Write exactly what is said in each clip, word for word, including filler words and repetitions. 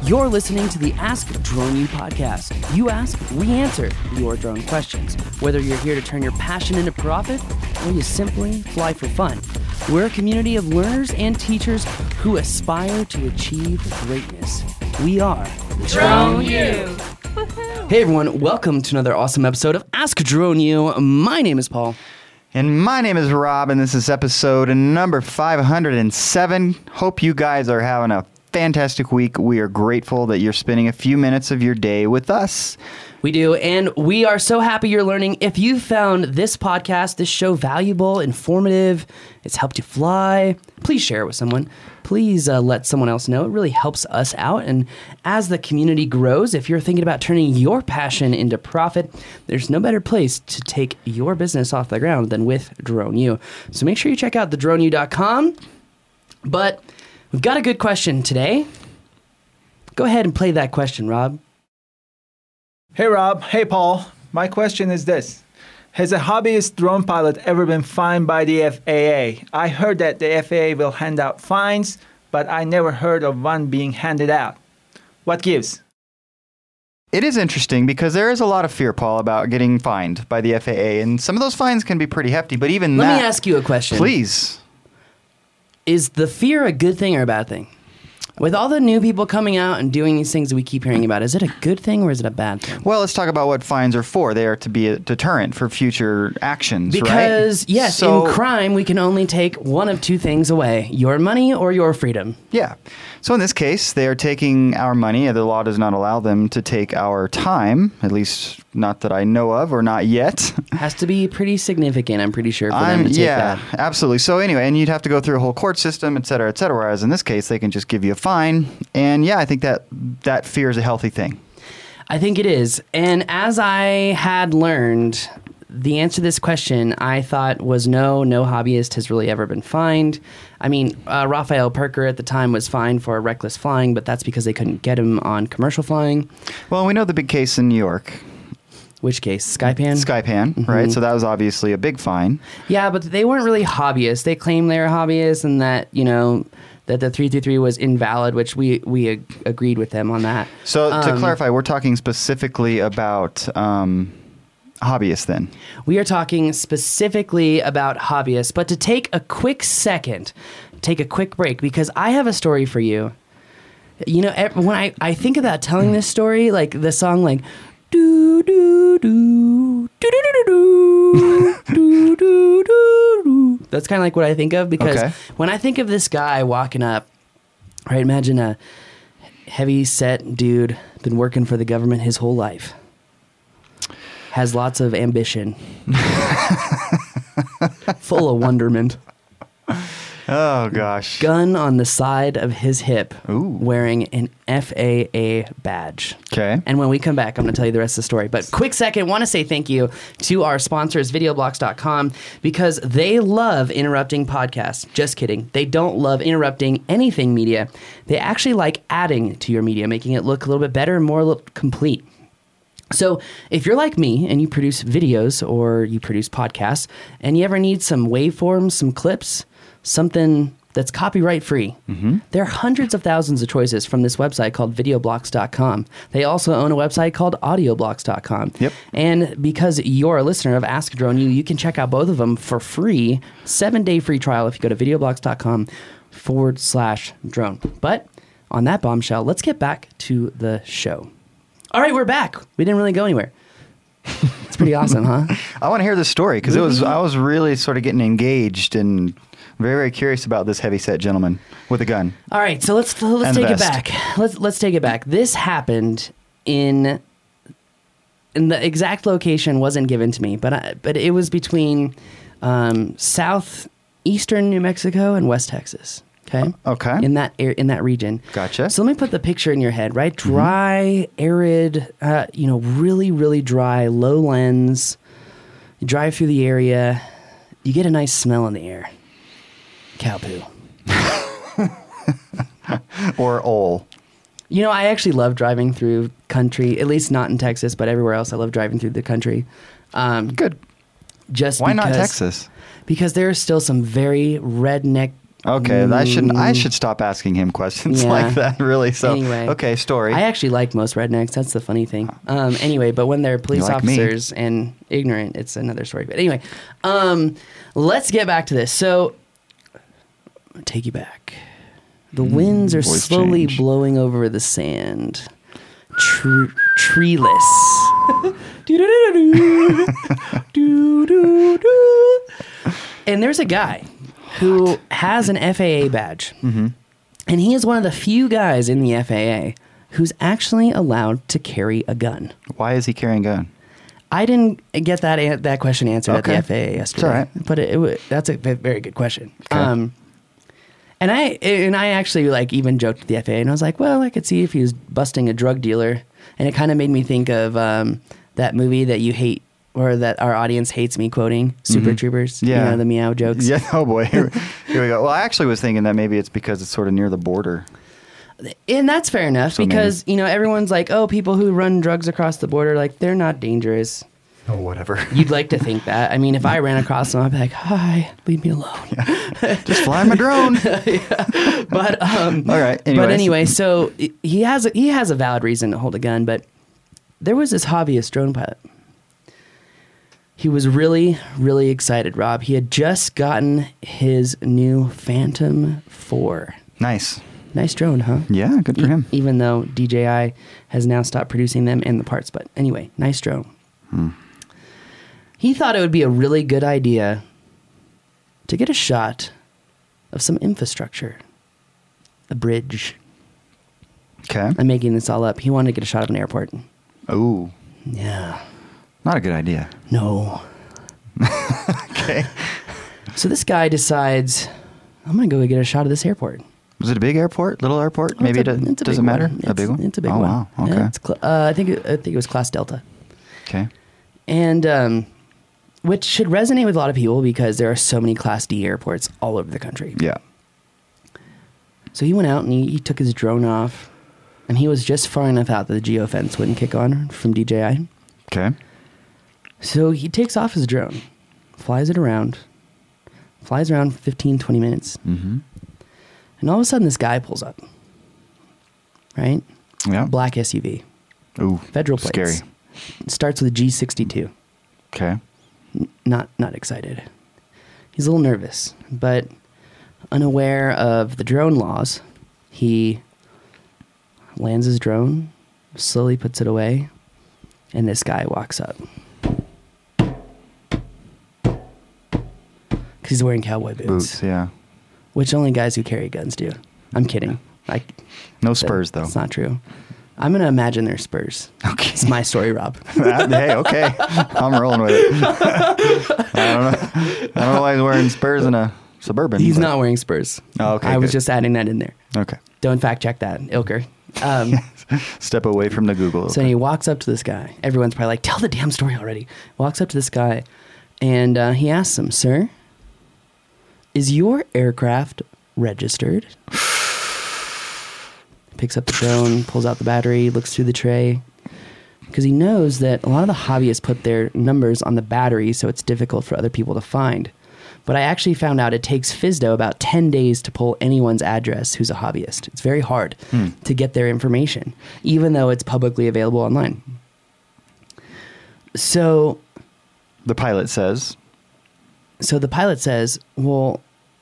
You're listening to the Ask Drone U podcast. You ask, we answer your drone questions. Whether you're here to turn your passion into profit or you simply fly for fun, we're a community of learners and teachers who aspire to achieve greatness. We are Drone U. Hey everyone, welcome to another awesome episode of Ask Drone U. My name is Paul. And my name is Rob, and this is episode number five hundred seven. Hope you guys are having a fantastic week. We are grateful that you're spending a few minutes of your day with us. We do, and we are so happy you're learning. If you found this podcast, this show valuable, informative, it's helped you fly, please share it with someone. Please uh, let someone else know. It really helps us out. And as the community grows, if you're thinking about turning your passion into profit, there's no better place to take your business off the ground than with Drone U. So make sure you check out the drone u dot com. But we've got a good question today. Go ahead and play that question, Rob. Hey Rob, hey Paul. My question is this. Has a hobbyist drone pilot ever been fined by the F A A? I heard that the F A A will hand out fines, but I never heard of one being handed out. What gives? It is interesting because there is a lot of fear, Paul, about getting fined by the F A A, and some of those fines can be pretty hefty, but even Let that... me ask you a question. Please. Is the fear a good thing or a bad thing? With all the new people coming out and doing these things that we keep hearing about, is it a good thing or is it a bad thing? Well, let's talk about what fines are for. They are to be a deterrent for future actions, because, right? Because, yes, so, in crime, we can only take one of two things away, your money or your freedom. Yeah. So in this case, they are taking our money. The law does not allow them to take our time, at least not that I know of or not yet. Has to be pretty significant, I'm pretty sure, for I'm, them to take yeah, that. Absolutely. So anyway, and you'd have to go through a whole court system, et cetera, et cetera, whereas in this case, they can just give you a fine. And yeah, I think that that fear is a healthy thing. I think it is. And as I had learned, the answer to this question, I thought was no, no hobbyist has really ever been fined. I mean, uh, Raphael Perker at the time was fined for reckless flying, but that's because they couldn't get him on commercial flying. Well, we know the big case in New York. Which case? Skypan? Skypan, mm-hmm. Right? So that was obviously a big fine. Yeah, but they weren't really hobbyists. They claimed they were hobbyists and that, you know, that the three thirty-three was invalid, which we, we ag- agreed with them on that. So um, to clarify, we're talking specifically about um, hobbyists then? We are talking specifically about hobbyists, but to take a quick second, take a quick break, because I have a story for you. You know, when I, I think about telling this story, like the song like, do do do do do do do do do do. That's kind of like what I think of, because okay. when I think of this guy walking up, right? Imagine a heavy set dude, been working for the government his whole life, has lots of ambition, full of wonderment. Oh, gosh. Gun on the side of his hip, Ooh. Wearing an F A A badge. Okay. And when we come back, I'm going to tell you the rest of the story. But quick second, want to say thank you to our sponsors, video blocks dot com, because they love interrupting podcasts. Just kidding. They don't love interrupting anything media. They actually like adding to your media, making it look a little bit better and more look complete. So if you're like me and you produce videos or you produce podcasts and you ever need some waveforms, some clips, something that's copyright free, mm-hmm. there are hundreds of thousands of choices from this website called video blocks dot com. They also own a website called audio blocks dot com. Yep. And because you're a listener of Ask Drone U, you can check out both of them for free, seven-day free trial if you go to video blocks dot com forward slash drone. But on that bombshell, let's get back to the show. All right, we're back. We didn't really go anywhere. It's pretty awesome, huh? I want to hear this story because it was I was really sort of getting engaged and very, very curious about this heavyset gentleman with a gun. All right, so let's let's take it back. Let's let's take it back. This happened in, and the exact location wasn't given to me, but I, but it was between um, southeastern New Mexico and West Texas. Okay. Okay. In that in that region. Gotcha. So let me put the picture in your head, right? Dry, mm-hmm. arid, uh, you know, really, really dry, low lens. You drive through the area, you get a nice smell in the air. Cow poo. Or oil. You know, I actually love driving through country, at least not in Texas, but everywhere else I love driving through the country. Um, Good. Just Why because, not Texas? Because there are still some very redneck Okay, I shouldn't. I should stop asking him questions Yeah. like that. Really. So Anyway. okay, story. I actually like most rednecks. That's the funny thing. Um, anyway, but when they're police like me. officers and ignorant, it's another story. But anyway, um, let's get back to this. So, I'll take you back. The winds are voice slowly change. blowing over the sand, Tr- treeless. Do-do-do-do-do. Do-do-do. And there's a guy who has an F A A badge. Mm-hmm. And he is one of the few guys in the F A A who's actually allowed to carry a gun. Why is he carrying a gun? I didn't get that an- that question answered Okay. at the F A A yesterday. all right. But it, it, wa- that's a ve- very good question. Okay. Um, and I and I actually like even joked with the F A A and I was like, well, I could see if he was busting a drug dealer. And it kind of made me think of um, that movie that you hate or that our audience hates me quoting, Super Mhm. Troopers. Yeah. You know, the meow jokes. Yeah. Oh boy. Here, here we go. Well, I actually was thinking that maybe it's because it's sort of near the border. And that's fair enough So because, you know, everyone's like, oh, people who run drugs across the border, like, they're not dangerous. Oh, whatever. You'd like to think that. I mean, if I ran across them, I'd be like, hi, leave me alone. Just fly my drone. But, um, All right. but anyways. anyway, so he has, a, he has a valid reason to hold a gun, but there was this hobbyist drone pilot. He was really, really excited, Rob. He had just gotten his new Phantom four. Nice. Nice drone, huh? Yeah. Good for E- him. Even though D J I has now stopped producing them and the parts. But anyway, nice drone. Hmm. He thought it would be a really good idea to get a shot of some infrastructure. A bridge. Okay. I'm making this all up. He wanted to get a shot of an airport. Ooh. Yeah. Not a good idea. No. Okay. So this guy decides, I'm going to go get a shot of this airport. Was it a big airport? Little airport? Oh, Maybe it's a- it it's a doesn't big matter. one. A It's- big one. It's a big oh, one. wow. Okay. Yeah, it's cl- uh, I think it, I think it was Class Delta. Okay. And um, which should resonate with a lot of people because there are so many Class D airports all over the country. Yeah. So he went out and he, he took his drone off, and he was just far enough out that the geofence wouldn't kick on from D J I. Okay. So he takes off his drone, flies it around, flies around fifteen, twenty minutes, Mm-hmm. and all of a sudden this guy pulls up. Right? Yeah. Black S U V, Ooh. federal plates. Scary. Starts with a G sixty-two. Okay. N- Not not excited. He's a little nervous, but unaware of the drone laws, he lands his drone, slowly puts it away, and this guy walks up. Because he's wearing cowboy boots, Boots. Yeah. which only guys who carry guns do. I'm kidding. I, No spurs though. It's not true. I'm going to imagine they're spurs. Okay. It's my story, Rob. Hey, okay. I'm rolling with it. I don't know. I don't know why he's wearing spurs in a Suburban. He's but- not wearing spurs. Oh, okay, I was good. just adding that in there. Okay. Don't fact check that, Ilker. Um, Step away from the Google. So he walks up to this guy. Everyone's probably like, tell the damn story already. Walks up to this guy, and uh, he asks him, sir, is your aircraft registered? Picks up the drone, pulls out the battery, looks through the tray. Because he knows that a lot of the hobbyists put their numbers on the battery, so it's difficult for other people to find. But I actually found out it takes FSDO about ten days to pull anyone's address who's a hobbyist. It's very hard Hmm. to get their information, even though it's publicly available online. So, The pilot says, so the pilot says, well,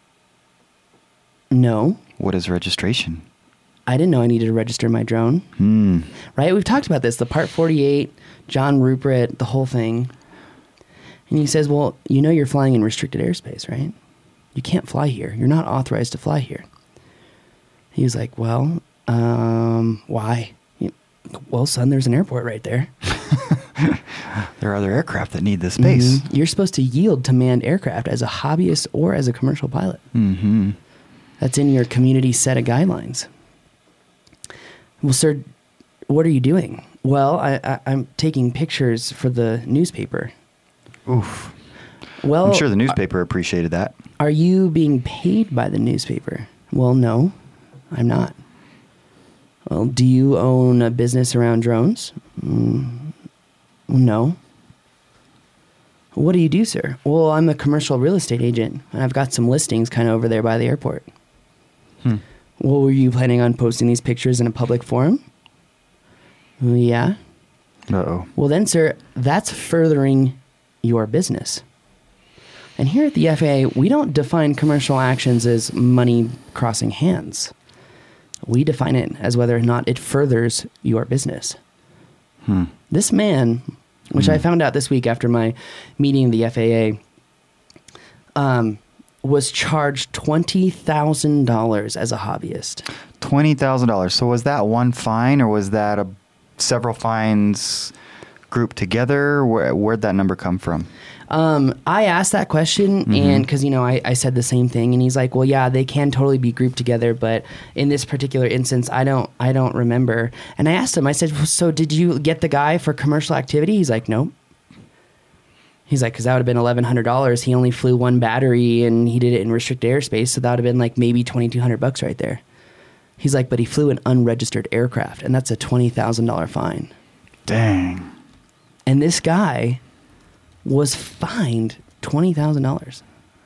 no, "What is registration?" I didn't know I needed to register my drone. Hmm. Right? We've talked about this, the Part forty-eight, John Rupert, the whole thing. And he says, well, you know you're flying in restricted airspace, right? You can't fly here. You're not authorized to fly here. He was like, well, um, why? He- Well, son, there's an airport right there. There are other aircraft that need this space. Mhm. You're supposed to yield to manned aircraft as a hobbyist or as a commercial pilot. Mm-hmm. That's in your community set of guidelines. Well, sir, what are you doing? Well, I, I, I'm taking pictures for the newspaper. Oof. Well, I'm sure the newspaper appreciated that. are you being paid by the newspaper? Well, no, I'm not. Well, do you own a business around drones? Mm, no. What do you do, sir? Well, I'm a commercial real estate agent, and I've got some listings kind of over there by the airport. Hmm. Well, were you planning on posting these pictures in a public forum? Well, yeah. Uh-oh. Well, then, sir, that's furthering your business. And here at the F A A, we don't define commercial actions as money crossing hands. We define it as whether or not it furthers your business. Hmm. This man, which Hmm. I found out this week after my meeting the F A A, um, was charged twenty thousand dollars as a hobbyist. twenty thousand dollars. So was that one fine, or was that a several fines grouped together? Where, where'd that number come from? Um, I asked that question, Mm-hmm. and because, you know, I, I said the same thing, and he's like, well, yeah, they can totally be grouped together, but in this particular instance, I don't, I don't remember. And I asked him, I said, well, so did you get the guy for commercial activity? He's like, nope. He's like, because that would have been eleven hundred dollars. He only flew one battery, and he did it in restricted airspace, so that would have been like maybe twenty-two hundred bucks right there. He's like, but he flew an unregistered aircraft, and that's a twenty thousand dollars fine. Dang. And this guy was fined twenty thousand dollars.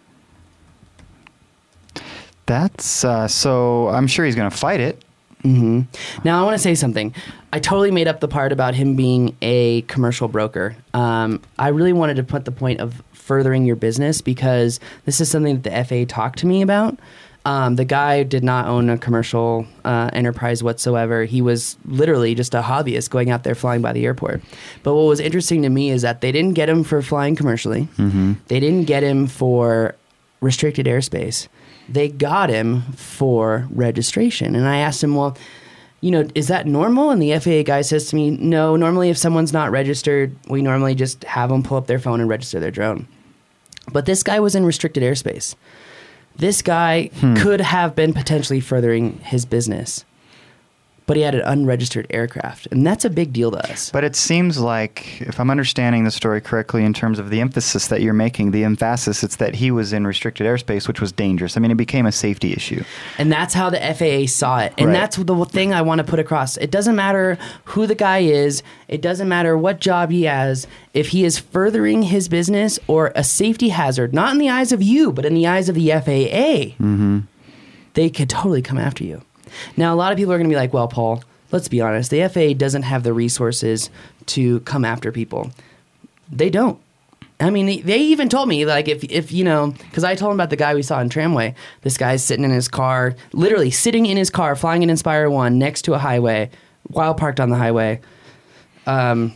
That's uh, so. I'm sure he's going to fight it. hmm Now, I want to say something. I totally made up the part about him being a commercial broker. Um, I really wanted to put the point of furthering your business because this is something that the F A A talked to me about. Um, the guy did not own a commercial uh, enterprise whatsoever. He was literally just a hobbyist going out there flying by the airport. But what was interesting to me is that they didn't get him for flying commercially. Mm-hmm. They didn't get him for restricted airspace. They got him for registration. And I asked him, well, you know, is that normal? And the F A A guy says to me, no, normally if someone's not registered, we normally just have them pull up their phone and register their drone. But this guy was in restricted airspace. This guy Hmm. could have been potentially furthering his business, but he had an unregistered aircraft. And that's a big deal to us. But it seems like, if I'm understanding the story correctly, in terms of the emphasis that you're making, the emphasis, it's that he was in restricted airspace, which was dangerous. I mean, it became a safety issue. And that's how the F A A saw it. And Right. that's the thing I want to put across. It doesn't matter who the guy is. It doesn't matter what job he has. If he is furthering his business or a safety hazard, not in the eyes of you, but in the eyes of the F A A, Mm-hmm. they could totally come after you. Now, a lot of people are going to be like, well, Paul, let's be honest. The F A A doesn't have the resources to come after people. They don't. I mean, they, they even told me, like, if, if you know, because I told him about the guy we saw in Tramway. This guy's sitting in his car, literally sitting in his car, flying an Inspire one next to a highway, while parked on the highway. Um,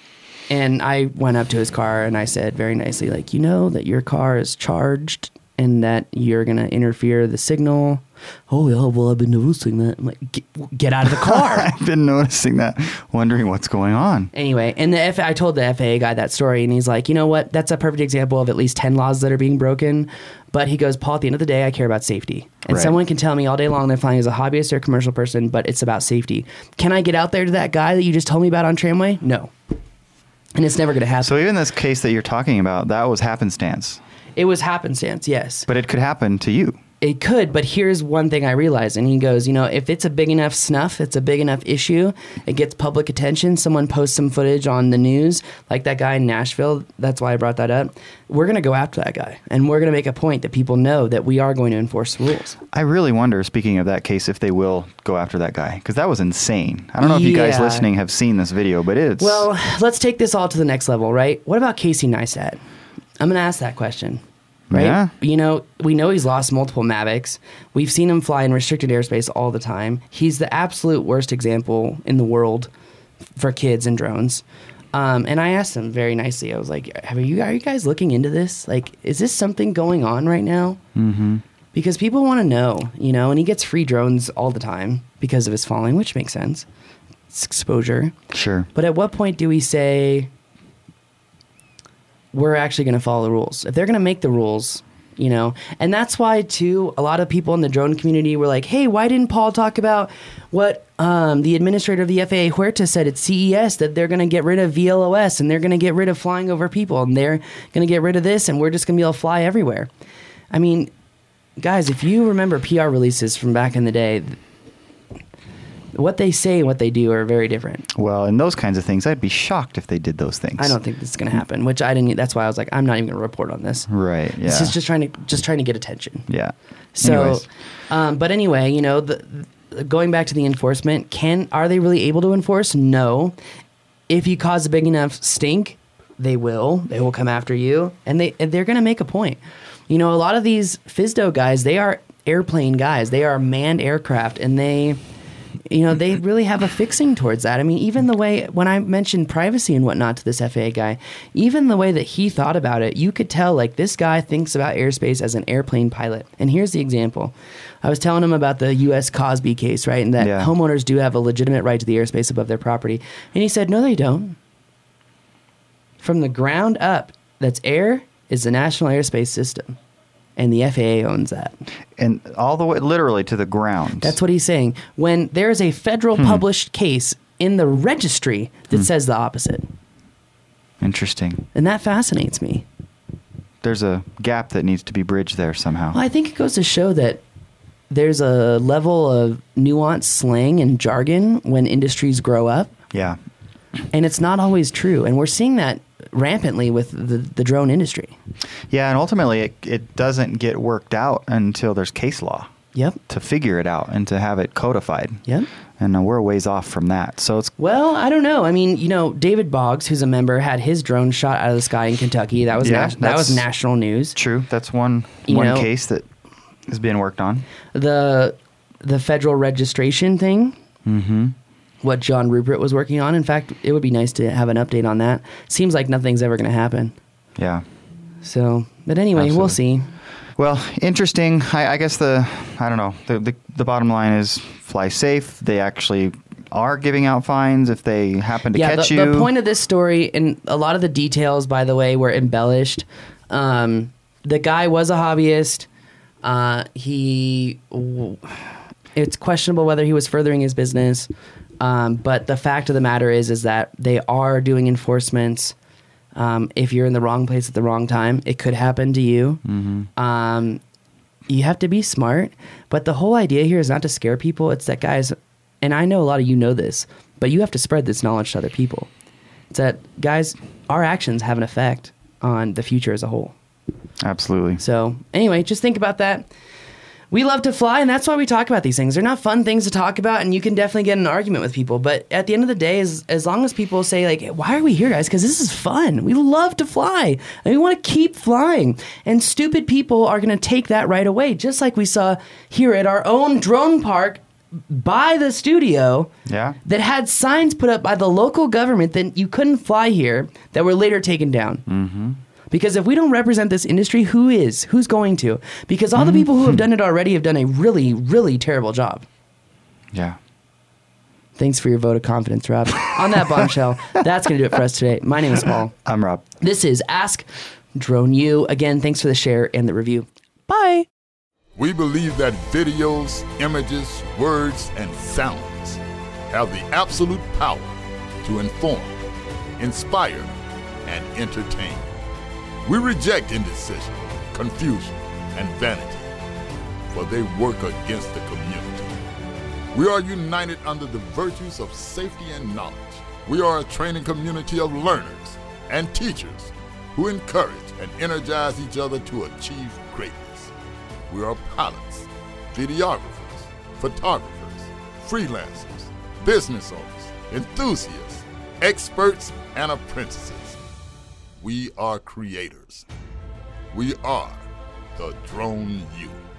and I went up to his car and I said very nicely, like, you know that your car is charged and that you're going to interfere the signal. Oh, yeah, well, I've been noticing that. I'm like, get, get out of the car. I've been noticing that, wondering what's going on. Anyway, and the F- I told the F A A guy that story, and he's like, you know what? That's a perfect example of at least ten laws that are being broken. But he goes, Paul, at the end of the day, I care about safety. And Right. someone can tell me all day long they're flying as a hobbyist or a commercial person, but it's about safety. Can I get out there to that guy that you just told me about on Tramway? No. And it's never going to happen. So even this case that you're talking about, that was happenstance. It was happenstance, yes. But it could happen to you. It could, but here's one thing I realized. And he goes, you know, if it's a big enough snuff, it's a big enough issue, it gets public attention, someone posts some footage on the news, like that guy in Nashville, that's why I brought that up, we're going to go after that guy. And we're going to make a point that people know that we are going to enforce the rules. I really wonder, speaking of that case, if they will go after that guy. Because that was insane. I don't know if you guys Yeah. listening have seen this video, but it's... Well, let's take this all to the next level, right? What about Casey Neistat? I'm going to ask that question. Right? Yeah. You know, we know he's lost multiple Mavics. We've seen him fly in restricted airspace all the time. He's the absolute worst example in the world for kids and drones. Um, and I asked him very nicely. I was like, "Have you are you guys looking into this? Like, is this something going on right now?" Mm-hmm. Because people want to know, you know. And he gets free drones all the time because of his following, which makes sense. It's exposure. Sure. But at what point do we say we're actually going to follow the rules? If they're going to make the rules, you know, and that's why too, a lot of people in the drone community were like, hey, why didn't Paul talk about what um, the administrator of the F A A, Huerta, said at C E S, that they're going to get rid of V L O S and they're going to get rid of flying over people and they're going to get rid of this and we're just going to be able to fly everywhere. I mean, guys, if you remember P R releases from back in the day, what they say and what they do are very different. Well, in those kinds of things, I'd be shocked if they did those things. I don't think this is going to happen, which I didn't. That's why I was like, I'm not even going to report on this. Right. Yeah. This is just trying to just trying to get attention. Yeah. So, Anyways. um, but anyway, you know, the, the, going back to the enforcement, can are they really able to enforce? No. If you cause a big enough stink, they will. They will come after you, and they and they're going to make a point. You know, a lot of these F S D O guys, they are airplane guys. They are manned aircraft, and they, you know, they really have a fixing towards that. I mean, even the way, when I mentioned privacy and whatnot to this F A A guy, even the way that he thought about it, you could tell, like, this guy thinks about airspace as an airplane pilot. And here's the example. I was telling him about the U S Cosby case, right? And that Yeah. homeowners do have a legitimate right to the airspace above their property. And he said, no, they don't. From the ground up, that's air, is the National Airspace System. And the F A A owns that. And all the way, literally, to the ground. That's what he's saying. When there is a federal Hmm. published case in the registry that Hmm. says the opposite. Interesting. And that fascinates me. There's a gap that needs to be bridged there somehow. Well, I think it goes to show that there's a level of nuanced slang and jargon when industries grow up. Yeah. And it's not always true. And we're seeing that rampantly with the, the drone industry. Yeah, and ultimately, it, it doesn't get worked out until there's case law Yep. to figure it out and to have it codified. Yep. And uh, we're a ways off from that. So it's Well, I don't know. I mean, you know, David Boggs, who's a member, had his drone shot out of the sky in Kentucky. That was Yeah, nas- that was that's- national news. true. That's one You one know- case that is being worked on. The the federal registration thing, Mm-hmm. what John Rupert was working on. In fact, it would be nice to have an update on that. Seems like nothing's ever going to happen. Yeah. So, but anyway, we'll Absolutely. see. Well, interesting. I, I guess the I don't know. The, the the bottom line is fly safe. They actually are giving out fines if they happen to Yeah, catch the, you. the point of this story, and a lot of the details, by the way, were embellished. Um, the guy was a hobbyist. Uh, he, w- it's questionable whether he was furthering his business. Um, but the fact of the matter is, is that they are doing enforcements. Um, if you're in the wrong place at the wrong time, it could happen to you. Mm-hmm. Um, you have to be smart. But the whole idea here is not to scare people. It's that, guys, and I know a lot of you know this, but you have to spread this knowledge to other people. It's that, guys, our actions have an effect on the future as a whole. Absolutely. So anyway, just think about that. We love to fly, and that's why we talk about these things. They're not fun things to talk about, and you can definitely get in an argument with people. But at the end of the day, as, as long as people say, like, why are we here, guys? Because this is fun. We love to fly, and we want to keep flying. And stupid people are going to take that right away, just like we saw here at our own drone park by the studio Yeah. that had signs put up by the local government that you couldn't fly here that were later taken down. Mm-hmm. Because if we don't represent this industry, who is? Who's going to? Because all the people who have done it already have done a really, really terrible job. Yeah. Thanks for your vote of confidence, Rob. On that bombshell, that's going to do it for us today. My name is Paul. I'm Rob. This is Ask Drone U. Again, thanks for the share and the review. Bye. We believe that videos, images, words, and sounds have the absolute power to inform, inspire, and entertain. We reject indecision, confusion, and vanity, for they work against the community. We are united under the virtues of safety and knowledge. We are a training community of learners and teachers who encourage and energize each other to achieve greatness. We are pilots, videographers, photographers, freelancers, business owners, enthusiasts, experts, and apprentices. We are creators. We are the Drone U.